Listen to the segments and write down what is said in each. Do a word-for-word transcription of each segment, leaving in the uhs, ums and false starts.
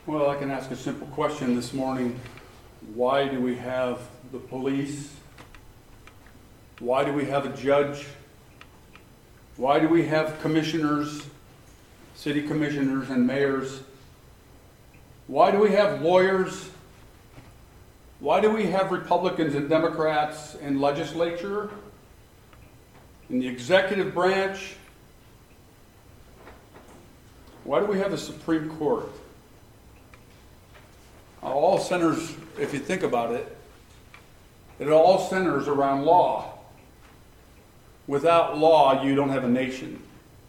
Well, I can ask a simple question this morning. Why do we have the police? Why do we have a judge? Why do we have commissioners, city commissioners and mayors? Why do we have lawyers? Why do we have Republicans and Democrats in legislature, in the executive branch? Why do we have the Supreme Court? All centers, if you think about it, it all centers around law. Without law, you don't have a nation.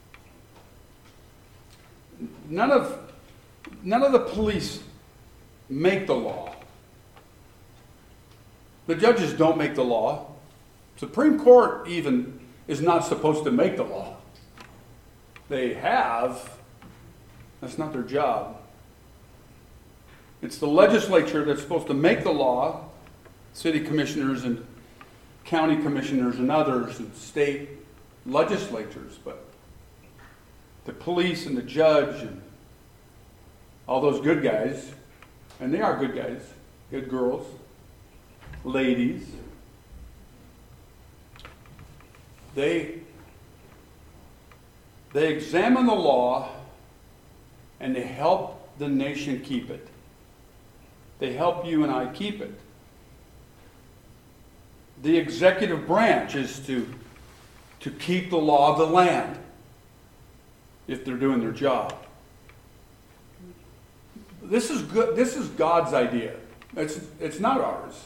None of, none of the police make the law. The judges don't make the law. Supreme Court even is not supposed to make the law. They have. That's not their job. It's the legislature that's supposed to make the law, city commissioners and county commissioners and others, and state legislatures, but the police and the judge and all those good guys, and they are good guys, good girls, ladies, they, they examine the law and they help the nation keep it. They help you and I keep it. The executive branch is to, to keep the law of the land if they're doing their job. This is good. This is God's idea. It's, it's not ours.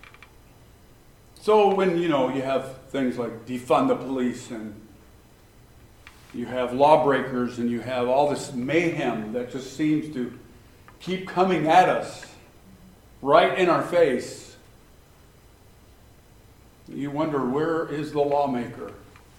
So when, you know, you have things like defund the police and you have lawbreakers and you have all this mayhem that just seems to keep coming at us right in our face, you wonder, where is the lawmaker?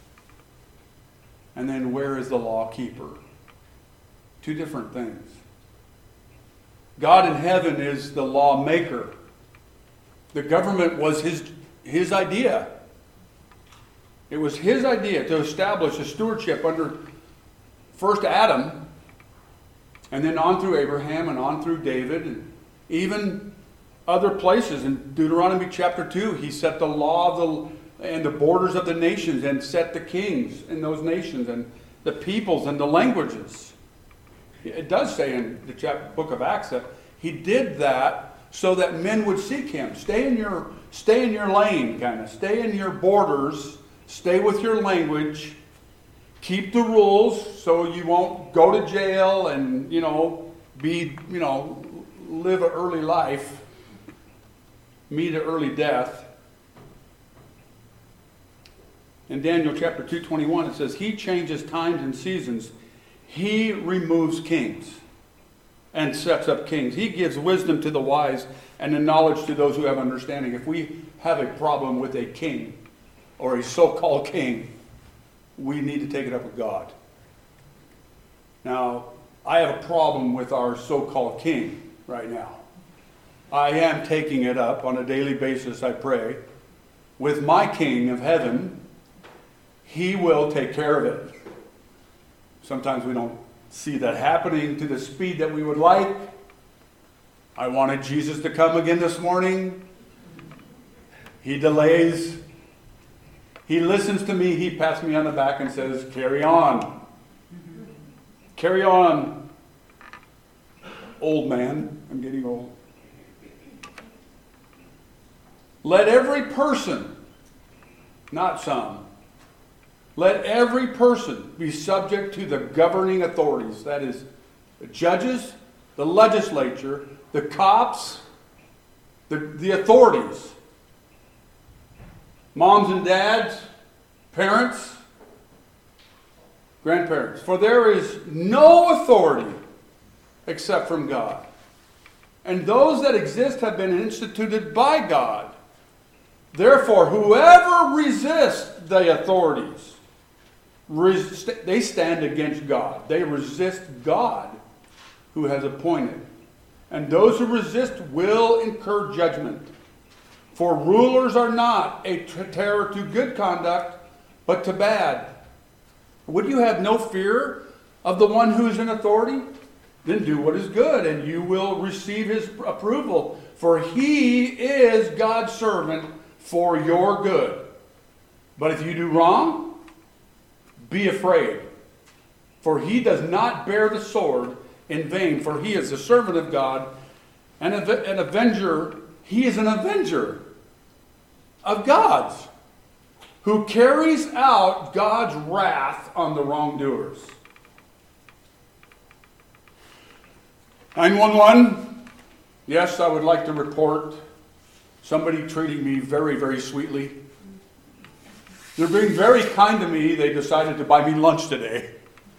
And then where is the lawkeeper? Two different things. God in heaven is the lawmaker. The government was his, his idea. It was his idea to establish a stewardship under first Adam, and then on through Abraham and on through David, and even other places. In Deuteronomy chapter two, he set the law of the, and the borders of the nations and set the kings in those nations and the peoples and the languages. It does say in the chapter, book of Acts that he did that so that men would seek him. Stay in your, stay in your lane, kind of. Stay in your borders. Stay with your language. Keep the rules so you won't go to jail and, you know, be, you know, live an early life. Meet an early death. In Daniel chapter two twenty-one, it says, he changes times and seasons. He removes kings and sets up kings. He gives wisdom to the wise and the knowledge to those who have understanding. If we have a problem with a king or a so-called king, we need to take it up with God. Now, I have a problem with our so-called king right now. I am taking it up on a daily basis, I pray, with my King of heaven. He will take care of it. Sometimes we don't see that happening to the speed that we would like. I wanted Jesus to come again this morning. He delays. He listens to me. He pats me on the back and says, carry on. Carry on. Old man. I'm getting old. Let every person, not some, let every person be subject to the governing authorities. That is, the judges, the legislature, the cops, the, the authorities. Moms and dads, parents, grandparents. For there is no authority except from God. And those that exist have been instituted by God. Therefore, whoever resists the authorities, resist, they stand against God. They resist God who has appointed. And those who resist will incur judgment. For rulers are not a terror to good conduct, but to bad. Would you have no fear of the one who is in authority? then do what is good, and you will receive his approval. For he is God's servant for your good. But if you do wrong, be afraid. For he does not bear the sword in vain, for he is a servant of God, and an avenger. He is an avenger of God's, who carries out God's wrath on the wrongdoers. nine one one, yes, I would like to report somebody treating me very, very sweetly. They're being very kind to me. They decided to buy me lunch today.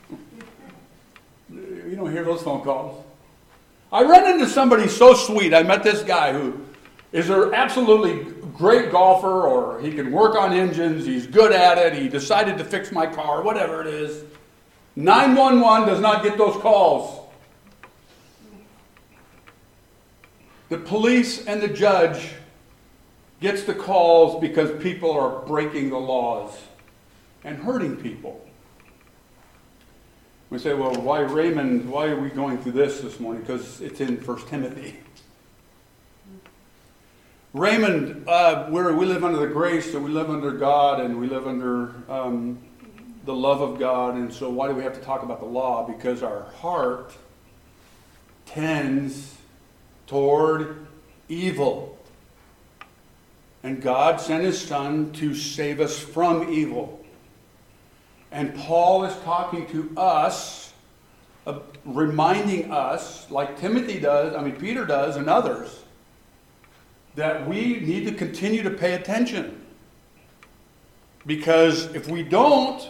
You don't hear those phone calls. I ran into somebody so sweet. I met this guy who is an absolutely great golfer, or he can work on engines. He's good at it. He decided to fix my car, whatever it is. nine one one does not get those calls. The police and the judge gets the calls because people are breaking the laws and hurting people. We say, well, why, Raymond, why are we going through this this morning? Because it's in First Timothy. Raymond, uh, we're, we live under the grace, and we live under God, and we live under um, the love of God. And so why do we have to talk about the law? Because our heart tends toward evil. And God sent his Son to save us from evil. And Paul is talking to us, uh, reminding us, like Timothy does, I mean Peter does, and others, that we need to continue to pay attention. Because if we don't,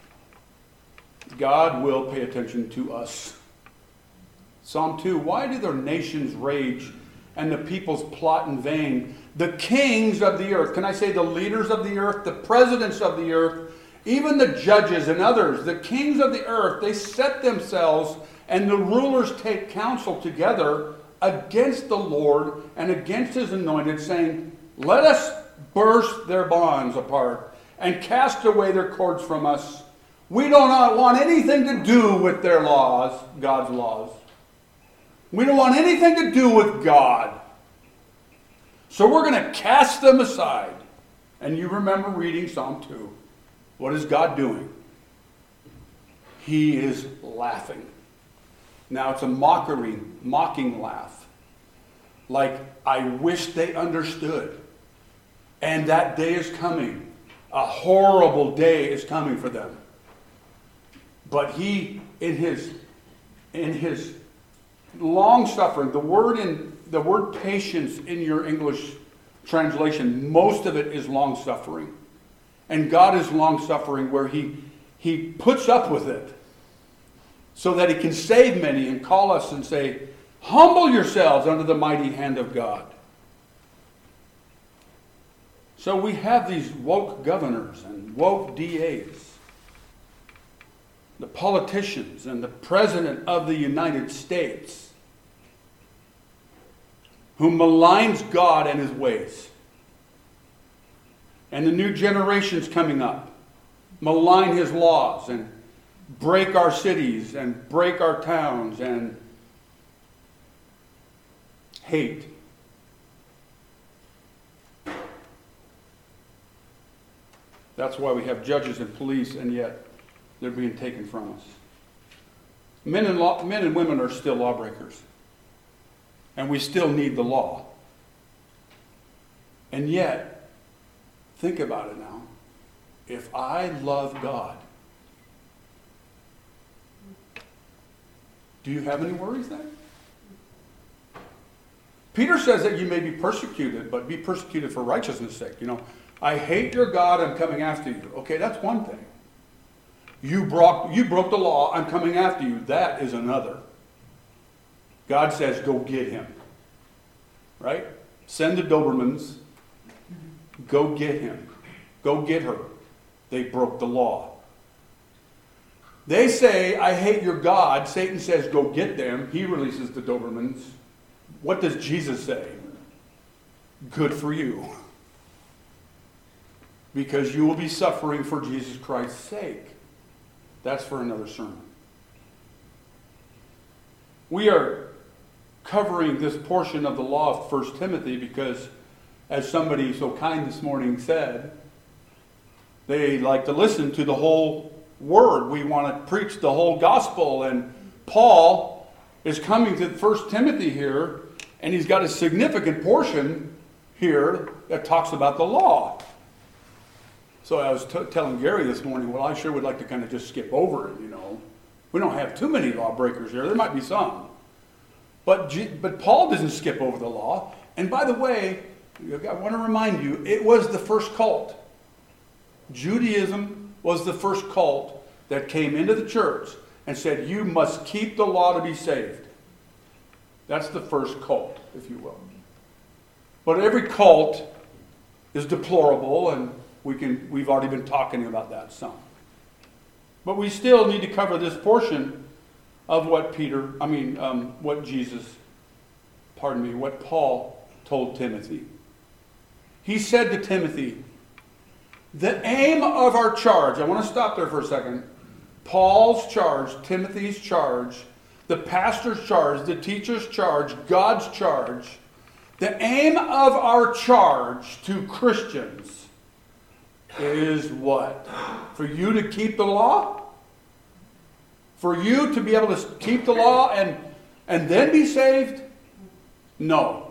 God will pay attention to us. Psalm two, why do their nations rage and the peoples plot in vain? The kings of the earth, can I say the leaders of the earth, the presidents of the earth, even the judges and others, the kings of the earth, they set themselves, and the rulers take counsel together against the Lord and against his anointed, saying, let us burst their bonds apart and cast away their cords from us. We do not want anything to do with their laws, God's laws. We don't want anything to do with God. So we're going to cast them aside. And you remember reading Psalm two. What is God doing? He is laughing. Now it's a mockery, mocking laugh. Like, I wish they understood. And that day is coming. A horrible day is coming for them. But he, in his, in his long suffering, the word in the word patience in your English translation, most of it is long suffering. And God is long suffering, where he, he puts up with it so that he can save many and call us and say, humble yourselves under the mighty hand of God. So we have these woke governors and woke D As, the politicians and the President of the United States, who maligns God and his ways. And the new generations coming up malign his laws and break our cities and break our towns and hate. That's why we have judges and police, and yet they're being taken from us. Men and, law, men and women are still lawbreakers. And we still need the law. And yet, think about it now. If I love God, do you have any worries then? Peter says that you may be persecuted, but be persecuted for righteousness' sake. You know, I hate your God, I'm coming after you. Okay, that's one thing. You broke, you broke the law, I'm coming after you. That is another. God says, go get him. Right? Send the Dobermans. Go get him. Go get her. They broke the law. They say, I hate your God. Satan says, go get them. He releases the Dobermans. What does Jesus say? Good for you. Because you will be suffering for Jesus Christ's sake. That's for another sermon. We are covering this portion of the law of First Timothy because, as somebody so kind this morning said, they like to listen to the whole word. We want to preach the whole gospel. And Paul is coming to First Timothy here, and he's got a significant portion here that talks about the law. So I was t- telling Gary this morning, well, I sure would like to kind of just skip over it, you know. We don't have too many lawbreakers here. There might be some. But, G- but Paul doesn't skip over the law. And by the way, I want to remind you, it was the first cult. Judaism was the first cult that came into the church and said, you must keep the law to be saved. That's the first cult, if you will. But every cult is deplorable, and we can, we've already been talking about that some. But we still need to cover this portion of what Peter, I mean, um, what Jesus, pardon me, what Paul told Timothy. He said to Timothy, the aim of our charge, I want to stop there for a second. Paul's charge, Timothy's charge, the pastor's charge, the teacher's charge, God's charge. The aim of our charge to Christians is what? For you to keep the law? For you to be able to keep the law and, and then be saved? No.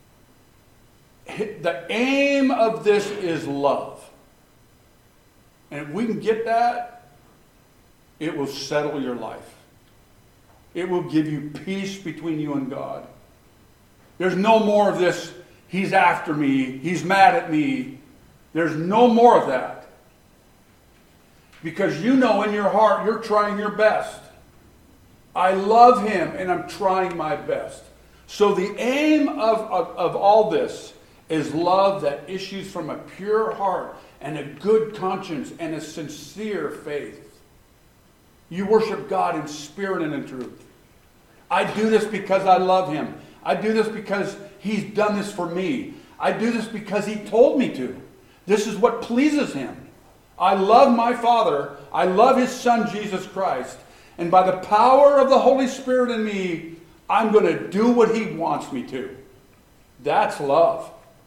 The aim of this is love. And if we can get that, it will settle your life. It will give you peace between you and God. There's no more of this, he's after me, he's mad at me. There's no more of that. Because you know in your heart you're trying your best. I love him and I'm trying my best. So the aim of, of, of all this is love that issues from a pure heart and a good conscience and a sincere faith. You worship God in spirit and in truth. I do this because I love him. I do this because he's done this for me. I do this because he told me to. This is what pleases him. I love my Father. I love his Son, Jesus Christ. And by the power of the Holy Spirit in me, I'm going to do what he wants me to. That's love.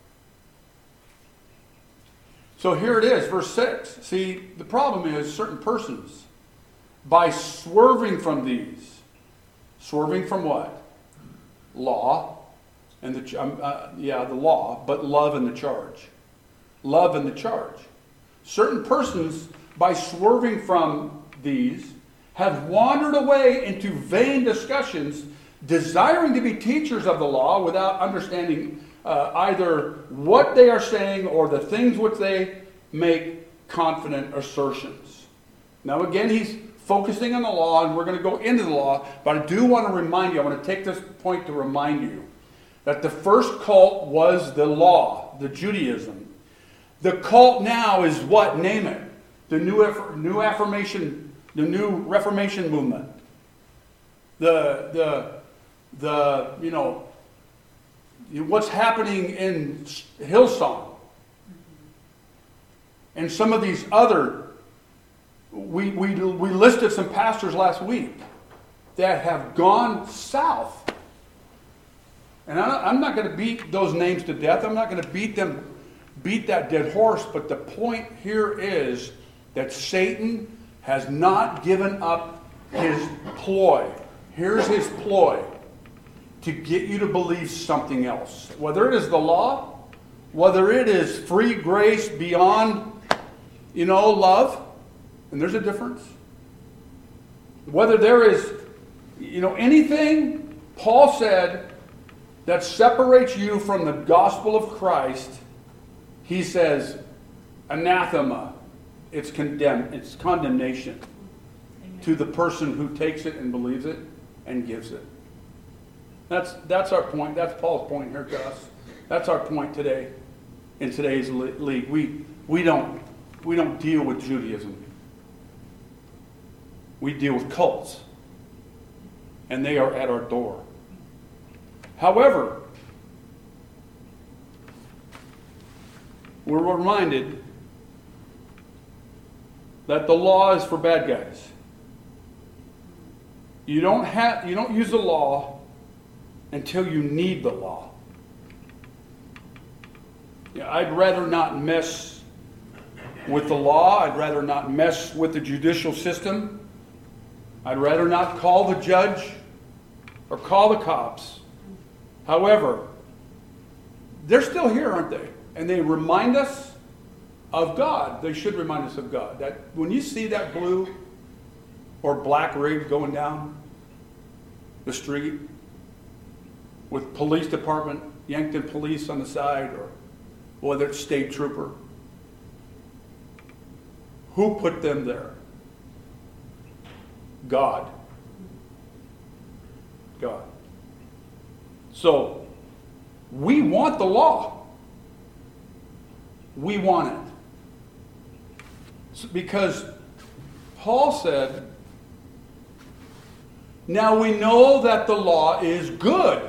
So here it is, verse six. See, the problem is certain persons, by swerving from these, swerving from what? Law, and the um, uh, yeah, the law, but love and the charge. Love and the charge. Certain persons, by swerving from these, have wandered away into vain discussions, desiring to be teachers of the law without understanding uh, either what they are saying or the things which they make confident assertions. Now again, he's focusing on the law, and we're going to go into the law, but I do want to remind you, I want to take this point to remind you, that the first cult was the law, the Judaism. The cult now is what? Name it. The new, new affirmation, the new Reformation movement. The, the, the, you know, what's happening in Hillsong. And some of these other, we, we, we listed some pastors last week that have gone south. And I'm not going to beat those names to death. I'm not going to beat them, beat that dead horse. But the point here is that Satan has not given up his ploy. Here's his ploy: to get you to believe something else. Whether it is the law, whether it is free grace beyond, you know, love, and there's a difference. Whether there is, you know, anything, Paul said, that separates you from the gospel of Christ, he says, anathema. It's condemn, it's condemnation. Amen. To the person who takes it and believes it and gives it. That's that's our point. That's Paul's point here to us. That's our point today in today's league. We we don't we don't deal with Judaism. We deal with cults, and they are at our door. However, we're reminded that the law is for bad guys. You don't have, you don't use the law until you need the law. Yeah, I'd rather not mess with the law. I'd rather not mess with the judicial system. I'd rather not call the judge or call the cops. However, they're still here, aren't they? And they remind us of God. They should remind us of God. That when you see that blue or black rig going down the street with police department, Yankton police on the side, or whether it's state trooper, who put them there? God. God. So, we want the law. We want it. So, because Paul said, now we know that the law is good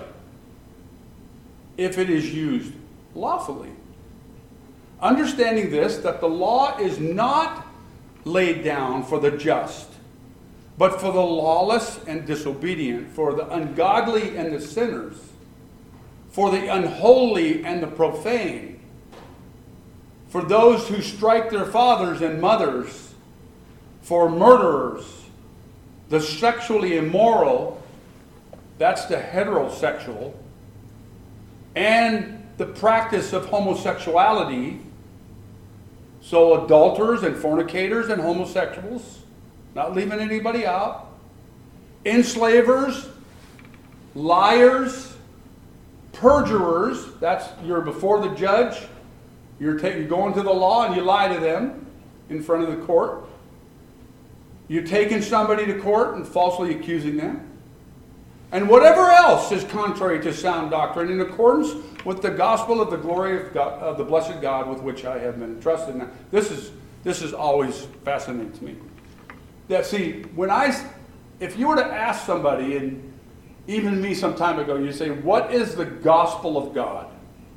if it is used lawfully. Understanding this, that the law is not laid down for the just, but for the lawless and disobedient, for the ungodly and the sinners, for the unholy and the profane, for those who strike their fathers and mothers, for murderers, the sexually immoral, that's the heterosexual, and the practice of homosexuality, so adulterers and fornicators and homosexuals, not leaving anybody out, enslavers, liars, perjurers, that's you're before the judge, you're, ta- you're going to the law and you lie to them in front of the court. You're taking somebody to court and falsely accusing them. And whatever else is contrary to sound doctrine in accordance with the gospel of the glory of, God, of the blessed God with which I have been entrusted. Now, this is this is always fascinating to me. That see, when I, if you were to ask somebody, and even me some time ago, you say, what is the gospel of God?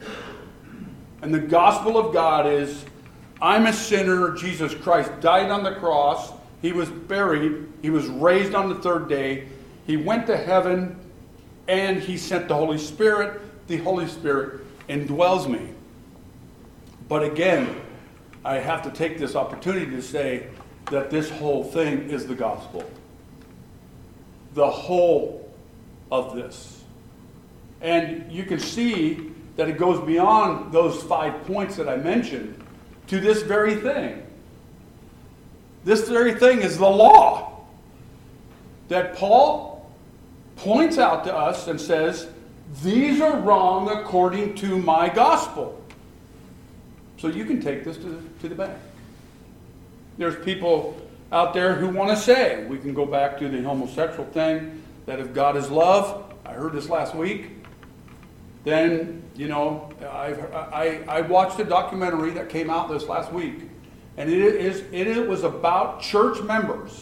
And the gospel of God is, I'm a sinner, Jesus Christ died on the cross, he was buried, he was raised on the third day, he went to heaven, and he sent the Holy Spirit. The Holy Spirit indwells me. But again, I have to take this opportunity to say that this whole thing is the gospel. The whole of this. And you can see that it goes beyond those five points that I mentioned to this very thing. This very thing is the law that Paul points out to us and says, these are wrong according to my gospel. So you can take this to the, to the bank. There's people out there who want to say, we can go back to the homosexual thing, that if God is love, I heard this last week, then, you know, I've, I, I watched a documentary that came out this last week, and it, is, it was about church members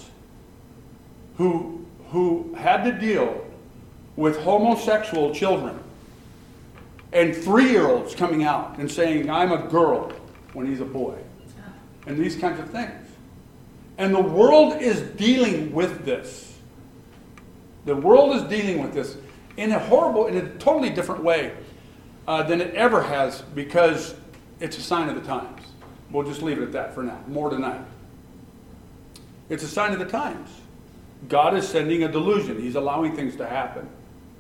who, who had to deal with homosexual children and three-year-olds coming out and saying, I'm a girl when he's a boy, and these kinds of things. And the world is dealing with this. The world is dealing with this in a horrible, in a totally different way uh, than it ever has, because it's a sign of the times. We'll just leave it at that for now. More tonight. It's a sign of the times. God is sending a delusion. He's allowing things to happen.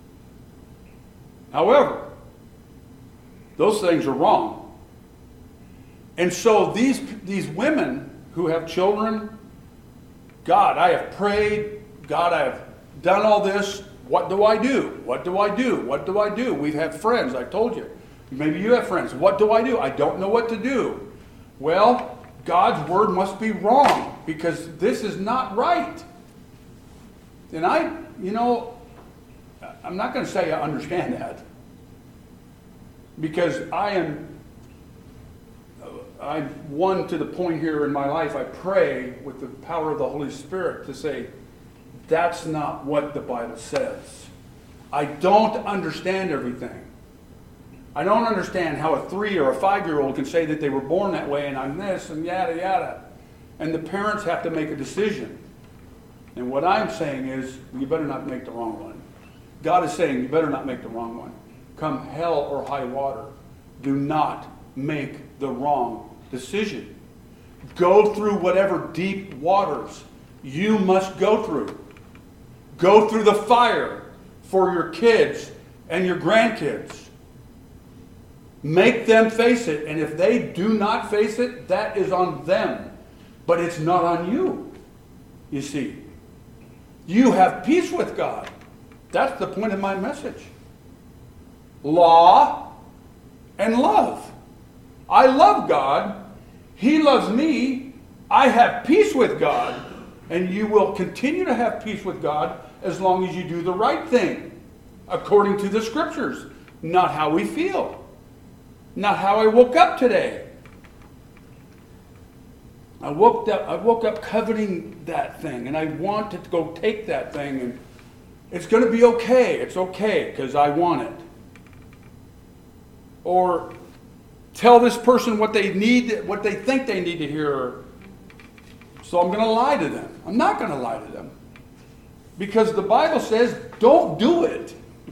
However, those things are wrong. And so these, these women who have children, God, I have prayed. God, I have done all this. What do I do? What do I do? What do I do? We've had friends, I told you. Maybe you have friends. What do I do? I don't know what to do. Well, God's word must be wrong, because this is not right. And I, you know, I'm not going to say I understand that, because I am, I'm one to the point here in my life, I pray with the power of the Holy Spirit to say, that's not what the Bible says. I don't understand everything. I don't understand how a three or a five-year-old can say that they were born that way and I'm this and yada yada. And the parents have to make a decision. And what I'm saying is, you better not make the wrong one. God is saying, you better not make the wrong one. Come hell or high water, do not make the wrong decision. Go through whatever deep waters you must go through. Go through the fire for your kids and your grandkids. Make them face it, and if they do not face it, that is on them. But it's not on you, you see. You have peace with God. That's the point of my message. Law and love. I love God. He loves me. I have peace with God. And you will continue to have peace with God as long as you do the right thing, according to the Scriptures. Not how we feel. Not how I woke up today. I woke up, I woke up coveting that thing, and I wanted to go take that thing, and it's going to be okay. It's okay because I want it. Or tell this person what they need, what they think they need to hear. So I'm going to lie to them. I'm not going to lie to them. Because the Bible says, don't do it.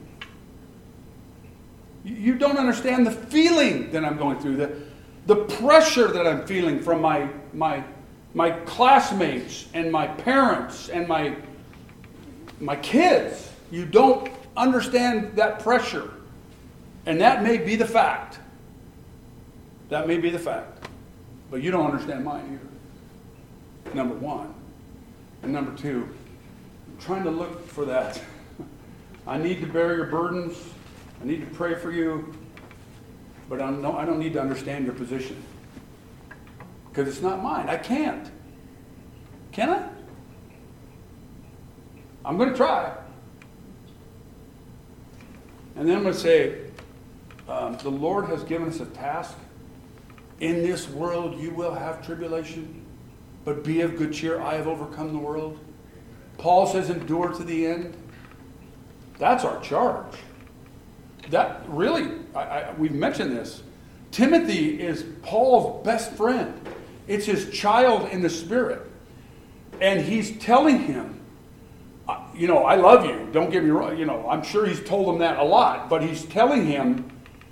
You don't understand the feeling that I'm going through, the, the pressure that I'm feeling from my, my, my classmates and my parents and my, my kids. You don't understand that pressure. And that may be the fact. That may be the fact. But you don't understand mine either. Number one. And number two, I'm trying to look for that. I need to bear your burdens. I need to pray for you, but I don't, I don't need to understand your position. Because it's not mine. I can't. Can I? I'm going to try. And then I'm going to say, um, the Lord has given us a task. In this world you will have tribulation, but be of good cheer. I have overcome the world. Paul says, endure to the end. That's our charge. That really, I, I, we've mentioned this. Timothy is Paul's best friend. It's his child in the Spirit. And he's telling him, uh, you know, I love you. Don't get me wrong. You know, I'm sure he's told him that a lot. But he's telling him,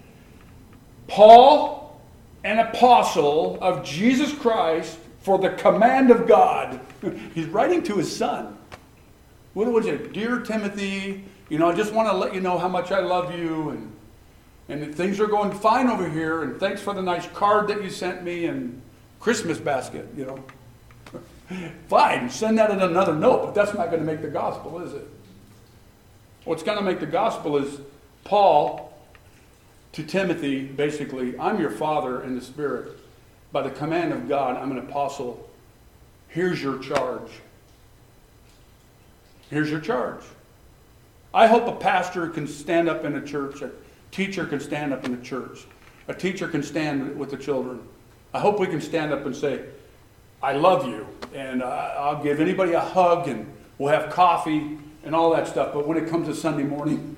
Paul, an apostle of Jesus Christ, for the command of God. He's writing to his son. What was it? Dear Timothy, you know, I just want to let you know how much I love you, and and things are going fine over here, and thanks for the nice card that you sent me and Christmas basket, you know. Fine, send that in another note, but that's not going to make the gospel, is it? What's going to make the gospel is Paul to Timothy, basically, I'm your father in the Spirit. By the command of God, I'm an apostle. Here's your charge. Here's your charge. I hope a pastor can stand up in a church, a teacher can stand up in a church, a teacher can stand with the children. I hope we can stand up and say, I love you, and uh, I'll give anybody a hug, and we'll have coffee and all that stuff. But when it comes to Sunday morning,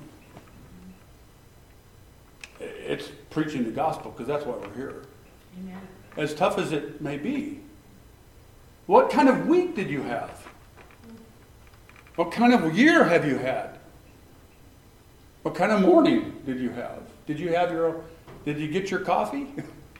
it's preaching the gospel, because that's why we're here. Amen. As tough as it may be. What kind of week did you have? What kind of year have you had? What kind of morning did you have? Did you have your, did you get your coffee?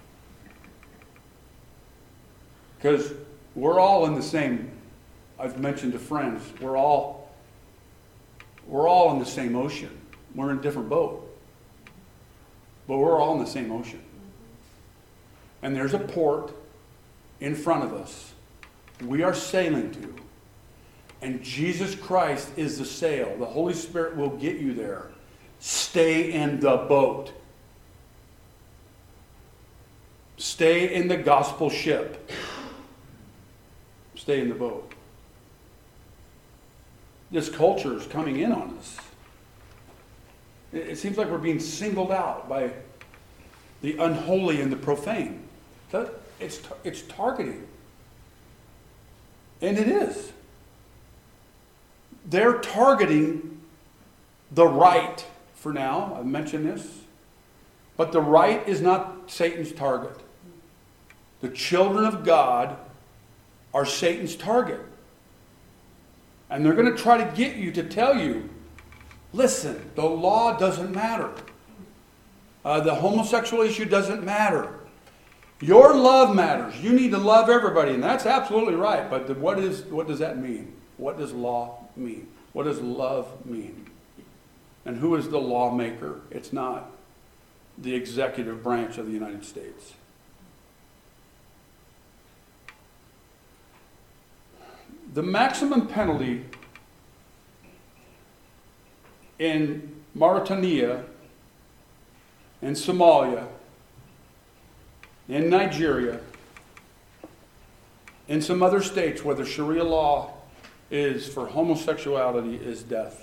Because we're all in the same, I've mentioned to friends, we're all, we're all in the same ocean. We're in a different boat. But we're all in the same ocean. And there's a port in front of us we are sailing to. And Jesus Christ is the sail. The Holy Spirit will get you there. Stay in the boat. Stay in the gospel ship. Stay in the boat. This culture is coming in on us. It seems like we're being singled out by the unholy and the profane. It's, it's targeting. And it is. They're targeting the right for now. I've mentioned this. But the right is not Satan's target. The children of God are Satan's target. And they're going to try to get you to tell you, listen, the law doesn't matter. Uh, the homosexual issue doesn't matter. Your love matters. You need to love everybody, and that's absolutely right. But the, what is what does that mean? What does law mean? What does love mean? And who is the lawmaker? It's not the executive branch of the United States. The maximum penalty in Mauritania, in Somalia, in Nigeria, in some other states where the Sharia law is for homosexuality is death.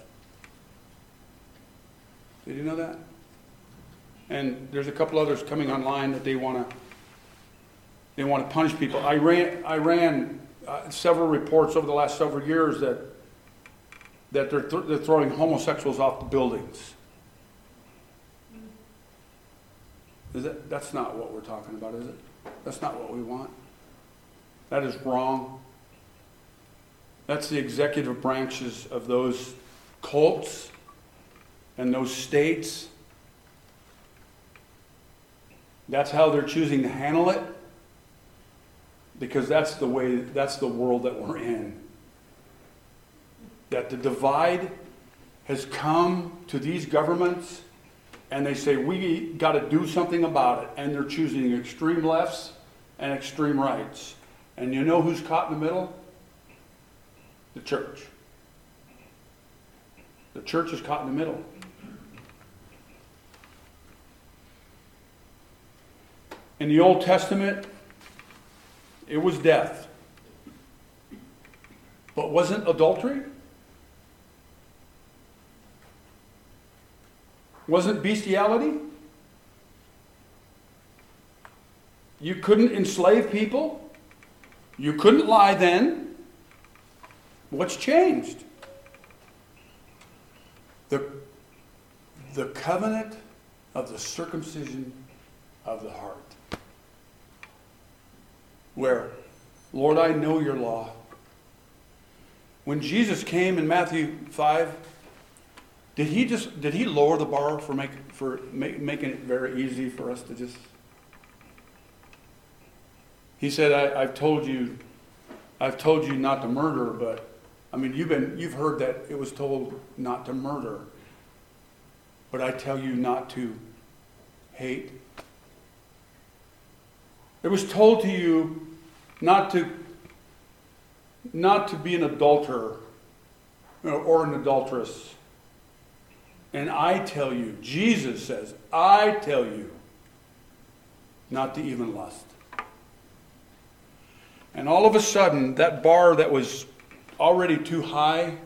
Did you know that? And there's a couple others coming online that they want to they want to punish people. I ran I ran uh, several reports over the last several years that that they're th- they're throwing homosexuals off the buildings. Is that, that's not what we're talking about, is it? That's not what we want. That is wrong. That's the executive branches of those cults and those states. That's how they're choosing to handle it, because that's the way, that's the world that we're in. That the divide has come to these governments, and they say, we got to do something about it. And they're choosing extreme lefts and extreme rights. And you know who's caught in the middle? The church. The church is caught in the middle. In the Old Testament, it was death. But wasn't adultery? Wasn't bestiality? You couldn't enslave people? You couldn't lie then? What's changed? The, the covenant of the circumcision of the heart. Where, Lord, I know your law. When Jesus came in Matthew five, Did he just did he lower the bar for make for make, making it very easy for us to just? He said, I, "I've told you, I've told you not to murder, but I mean you've been you've heard that it was told not to murder, but I tell you not to hate. It was told to you not to not to be an adulterer or an adulteress." And I tell you, Jesus says, I tell you, not to even lust. And all of a sudden, that bar that was already too high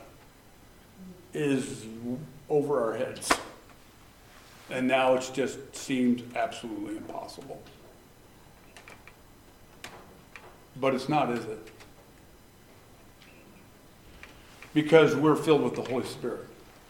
is over our heads. And now it's just seemed absolutely impossible. But it's not, is it? Because we're filled with the Holy Spirit.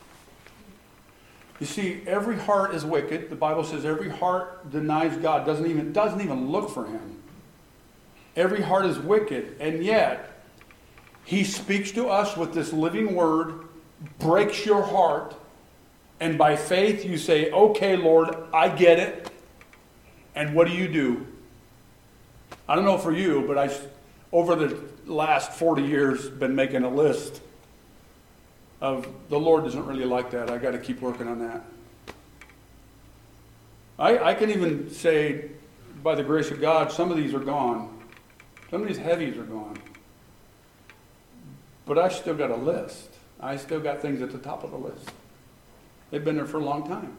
You see, every heart is wicked. The Bible says every heart denies God, doesn't even, doesn't even look for him. Every heart is wicked, and yet he speaks to us with this living word, breaks your heart, and by faith you say, okay, Lord, I get it. And what do you do? I don't know for you, but I, over the last forty years, been making a list of the Lord doesn't really like that. I got to keep working on that. I, I can even say, by the grace of God, some of these are gone. Some of these heavies are gone. But I still got a list. I still got things at the top of the list. They've been there for a long time.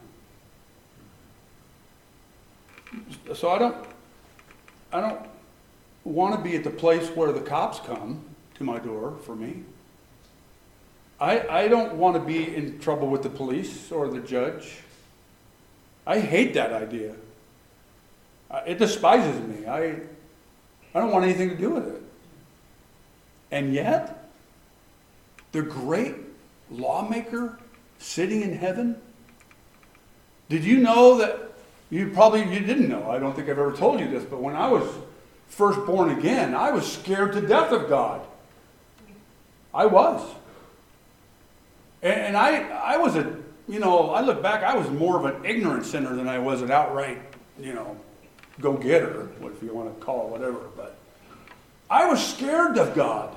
So I don't, I don't want to be at the place where the cops come to my door for me. I, I don't want to be in trouble with the police or the judge. I hate that idea. It despises me. I, I don't want anything to do with it. And yet, the great lawmaker sitting in heaven, did you know that, you probably you didn't know, I don't think I've ever told you this, but when I was first born again, I was scared to death of God. I was. And, and I, I was a, you know, I look back, I was more of an ignorant sinner than I was an outright, you know, go-getter, if you want to call it whatever. But I was scared of God.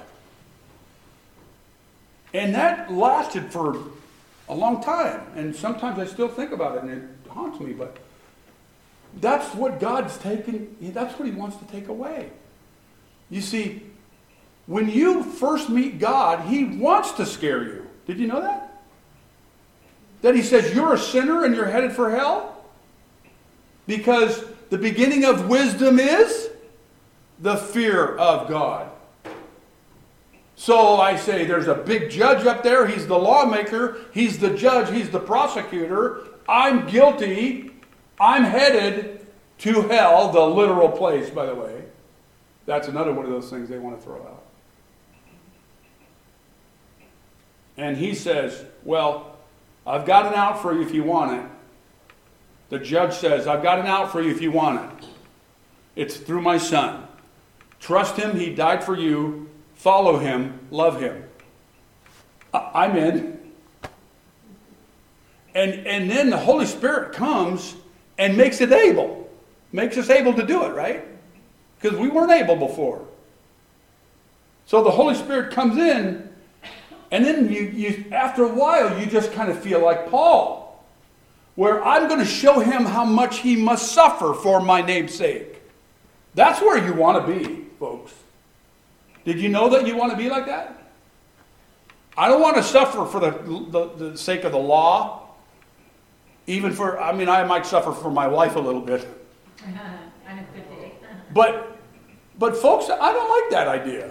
And that lasted for a long time. And sometimes I still think about it and it haunts me. But that's what God's taken, that's what he wants to take away. You see, when you first meet God, he wants to scare you. Did you know that? That he says you're a sinner and you're headed for hell? Because the beginning of wisdom is the fear of God. So I say there's a big judge up there. He's the lawmaker. He's the judge. He's the prosecutor. I'm guilty. I'm headed to hell, the literal place, by the way. That's another one of those things they want to throw out. And he says, well, I've got an out for you if you want it. The judge says, I've got an out for you if you want it. It's through my son. Trust him. He died for you. Follow him. Love him. I'm in. And, and then the Holy Spirit comes and makes it able. Makes us able to do it, right? Because we weren't able before. So the Holy Spirit comes in, and then you, you after a while, you just kind of feel like Paul, where I'm going to show him how much he must suffer for my name's sake. That's where you want to be, folks. Did you know that you want to be like that? I don't want to suffer for the, the, the sake of the law. Even for, I mean, I might suffer for my wife a little bit. On a good day. But, but folks, I don't like that idea.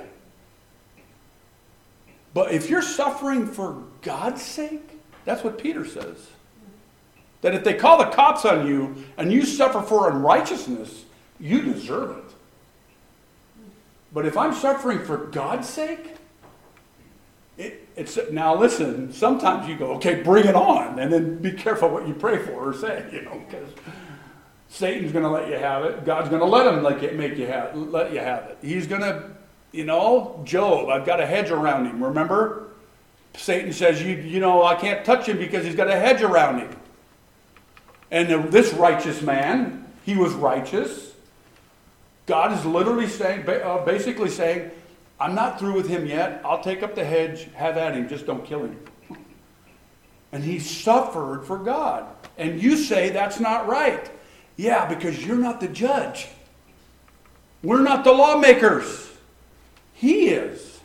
But if you're suffering for God's sake, that's what Peter says. That if they call the cops on you and you suffer for unrighteousness, you deserve it. But if I'm suffering for God's sake, it, it's now listen. Sometimes you go, okay, bring it on, and then be careful what you pray for or say, you know, because Satan's going to let you have it. God's going to let him like it, make you have, let you have it. He's going to, you know, Job. I've got a hedge around him. Remember, Satan says, you, you know, I can't touch him because he's got a hedge around him. And this righteous man, he was righteous. God is literally saying, basically saying, I'm not through with him yet. I'll take up the hedge, have at him, just don't kill him. And he suffered for God. And you say that's not right. Yeah, because you're not the judge. We're not the lawmakers. He is.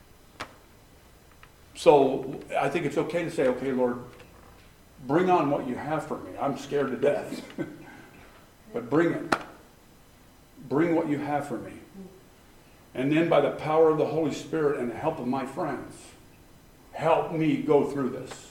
So I think it's okay to say, okay, Lord, bring on what you have for me. I'm scared to death. But bring it. Bring what you have for me. And then by the power of the Holy Spirit and the help of my friends, help me go through this.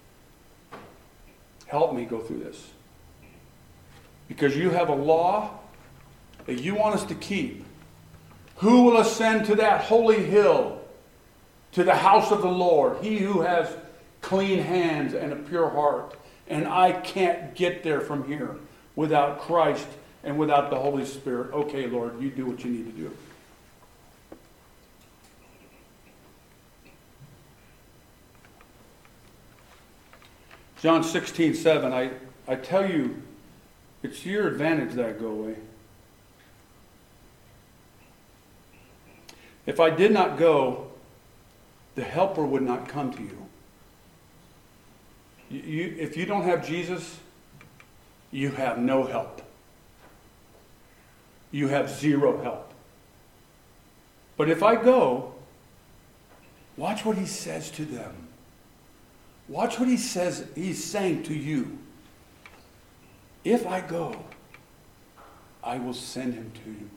Help me go through this. Because you have a law that you want us to keep. Who will ascend to that holy hill, to the house of the Lord? He who has clean hands and a pure heart. And I can't get there from here without Christ and without the Holy Spirit. Okay, Lord, you do what you need to do. John sixteen seven, I, I tell you, it's to your advantage that I go away. If I did not go, the helper would not come to you. You, you. If you don't have Jesus, you have no help. You have zero help. But if I go, watch what he says to them. Watch what he says, he's saying to you. If I go, I will send him to you.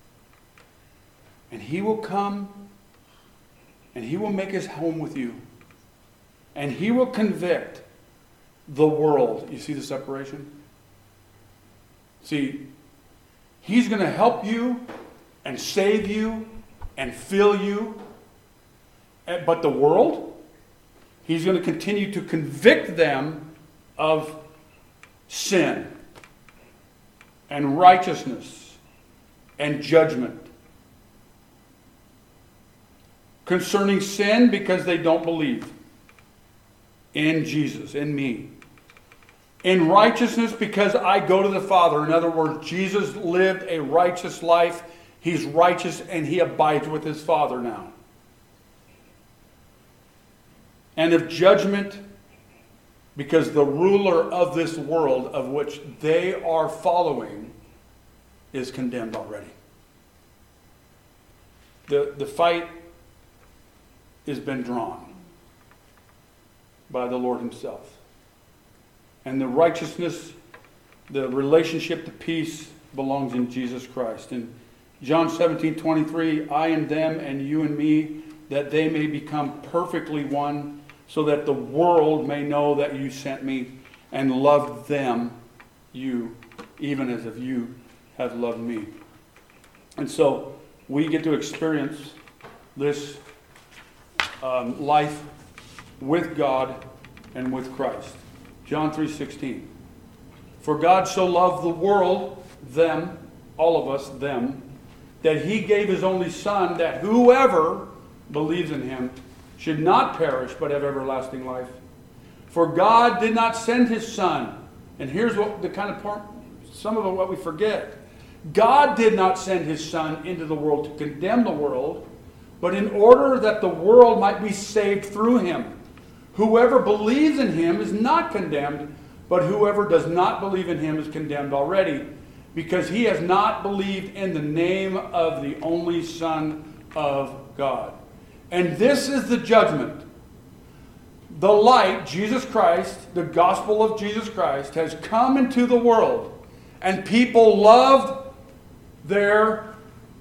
And he will come, and he will make his home with you. And he will convict the world. You see the separation? See, he's going to help you and save you and fill you. But the world, he's going to continue to convict them of sin and righteousness and judgment. Concerning sin, because they don't believe in Jesus, in me. In righteousness, because I go to the Father. In other words, Jesus lived a righteous life. He's righteous and he abides with his Father now. And of judgment, because the ruler of this world, of which they are following, is condemned already. The, the fight has been drawn by the Lord himself. And the righteousness, the relationship to peace belongs in Jesus Christ. In John seventeen twenty-three, I and them and you and me, that they may become perfectly one, so that the world may know that you sent me and loved them, you, even as if you have loved me. And so we get to experience this um, life with God and with Christ. John three sixteen. For God so loved the world, them, all of us, them, that he gave his only Son, that whoever believes in him should not perish, but have everlasting life. For God did not send his Son. And here's what the kind of part, some of what we forget. God did not send his Son into the world to condemn the world, but in order that the world might be saved through him. Whoever believes in him is not condemned, but whoever does not believe in him is condemned already, because he has not believed in the name of the only Son of God. And this is the judgment. The light, Jesus Christ, the gospel of Jesus Christ, has come into the world, and people loved their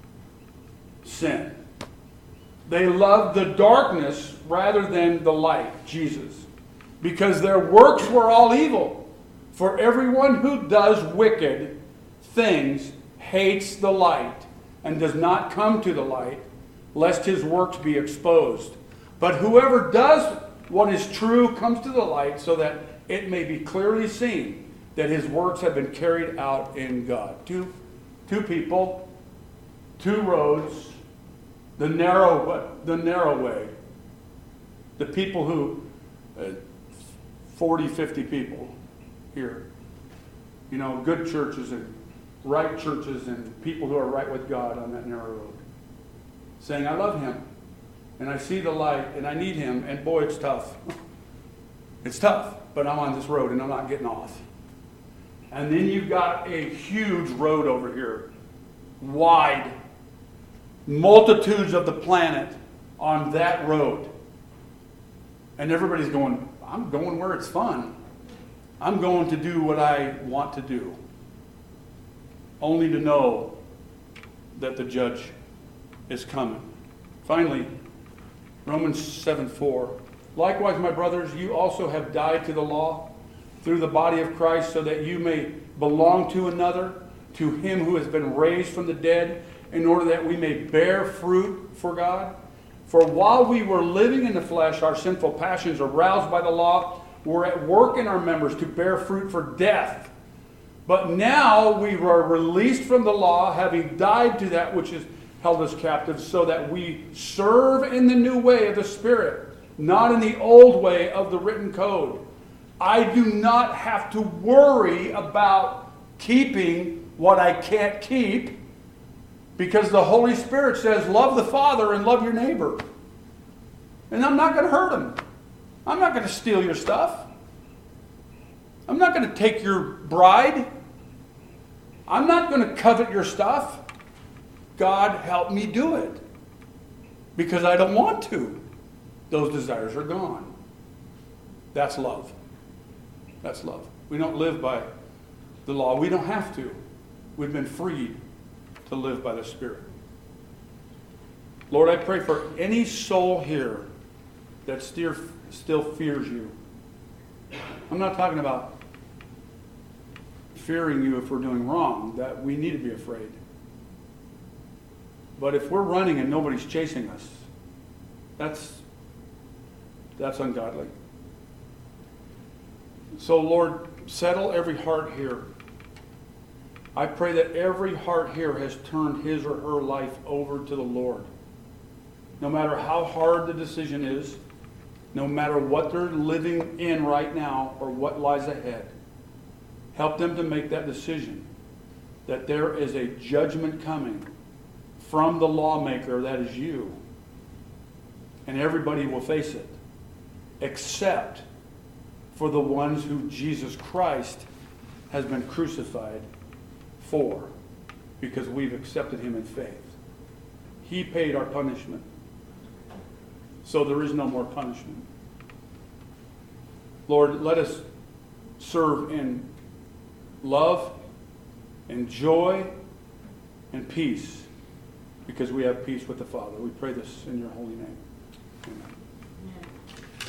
sin. They loved the darkness rather than the light, Jesus, because their works were all evil. For everyone who does wicked things hates the light and does not come to the light, lest his works be exposed. But whoever does what is true comes to the light, so that it may be clearly seen that his works have been carried out in God. Two, two people, two roads, the narrow, the narrow way. The people who, uh, forty, fifty people here, you know, good churches and right churches and people who are right with God on that narrow road, saying, I love him, and I see the light, and I need him, and boy, it's tough. It's tough, but I'm on this road, and I'm not getting off. And then you've got a huge road over here, wide, multitudes of the planet on that road. And everybody's going, I'm going where it's fun. I'm going to do what I want to do. Only to know that the judge is coming. Finally, Romans seven four. Likewise, my brothers, you also have died to the law through the body of Christ, so that you may belong to another, to him who has been raised from the dead, in order that we may bear fruit for God. For while we were living in the flesh, our sinful passions, aroused by the law, were at work in our members to bear fruit for death. But now we were released from the law, having died to that which has held us captive, so that we serve in the new way of the Spirit, not in the old way of the written code. I do not have to worry about keeping what I can't keep, because the Holy Spirit says, love the Father and love your neighbor. And I'm not going to hurt him. I'm not going to steal your stuff. I'm not going to take your bride. I'm not going to covet your stuff. God help me do it, because I don't want to. Those desires are gone. That's love. That's love. We don't live by the law. We don't have to. We've been freed to live by the Spirit. Lord, I pray for any soul here that still, still fears you. I'm not talking about fearing you if we're doing wrong, that we need to be afraid. But if we're running and nobody's chasing us, that's, that's ungodly. So, Lord, settle every heart here. I pray that every heart here has turned his or her life over to the Lord. no matter how hard the decision is, no matter what they're living in right now or what lies ahead. Help them to make that decision that there is a judgment coming from the lawmaker, that is you. And everybody will face it, except for the ones who Jesus Christ has been crucified for, because we've accepted him in faith. He paid our punishment, so there is no more punishment. Lord, let us serve in love and joy and peace, because we have peace with the Father. We pray this in your holy name. Amen.